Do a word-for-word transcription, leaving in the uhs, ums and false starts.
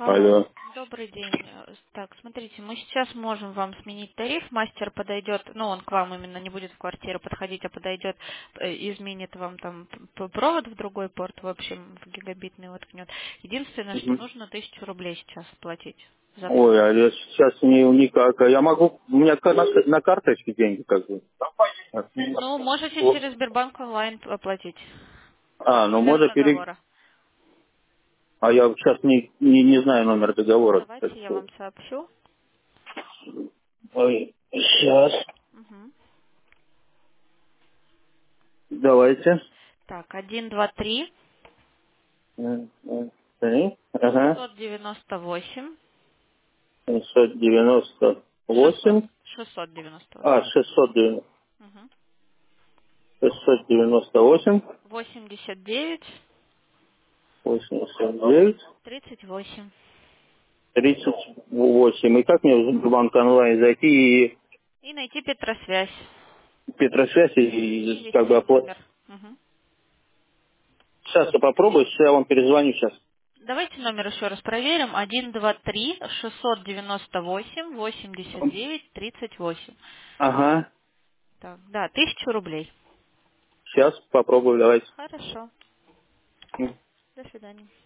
Алло. Добрый день. Э, Так, смотрите, мы сейчас можем вам сменить тариф. Мастер подойдет, ну, он к вам именно не будет в квартиру подходить, а подойдет, э, изменит вам там п- провод в другой порт, в общем, в гигабитный воткнет. Единственное, что Мгм. нужно тысячу рублей сейчас платить за Ой, провод. а я сейчас не никак. А я могу, у меня ка- на, на карточке деньги как бы. Ну, можете Вот. через Сбербанк онлайн оплатить. А, ну Номер можно пере... договора. А я сейчас не, не, не знаю номер договора. Давайте я вам сообщу. Ой, сейчас. Мгм. Давайте. Так, один, два, три, М, м, три. Ага. шестьсот девяносто восемь, семьсот девяносто шестьсот, восемь. шестьсот девяносто А, восемь. шестьсот девяносто. Мгм. шестьсот девяносто восемь. восемьдесят девять, восемьдесят девять. тридцать восемь. тридцать восемь. И как мне в Сбербанк онлайн зайти и И найти Петросвязь. Петросвязь И и как бы ввести оплатить? номер. Мгм. Сейчас я попробую, я вам перезвоню сейчас. Давайте номер еще раз проверим. один, два, три, шестьсот девяносто восемь, восемьдесят девять, тридцать восемь. Ага. Так, да, тысячу рублей. Сейчас попробую, давайте. Хорошо. До свидания.